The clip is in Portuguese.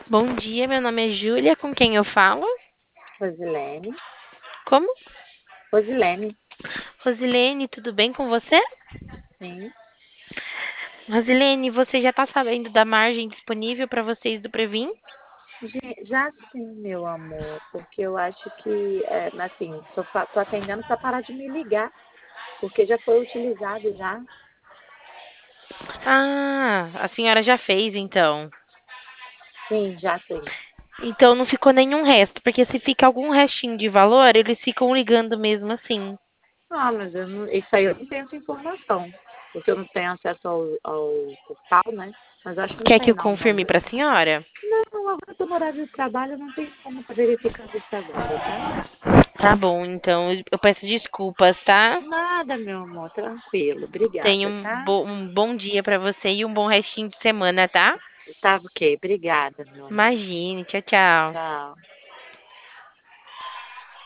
Bom dia, meu nome é Júlia, com quem eu falo? Rosilene. Como? Rosilene, Rosilene, tudo bem com você? sim. Rosilene, você já está sabendo da margem disponível para vocês do Previn? Já sim, meu amor, porque eu acho que, assim, tô atendendo para parar de me ligar, porque já foi utilizado já. Ah, a senhora já fez então. Sim, já sim. Então não ficou nenhum resto, porque se fica algum restinho de valor, eles ficam ligando mesmo assim. Ah, mas isso aí eu não tenho essa informação, porque eu não tenho acesso ao portal, né? Mas acho que não Quer que tem eu não, confirme não. para a senhora? Não, agora que eu no horário de trabalho, não tem como estar verificando isso agora, tá? Tá bom, então eu peço desculpas, tá? Nada, meu amor, tranquilo. Tenha Obrigada, tá? um bom dia para você e um bom restinho de semana, tá? Tá ok, obrigada, meu amor. Imagine, tchau, tchau. Tchau.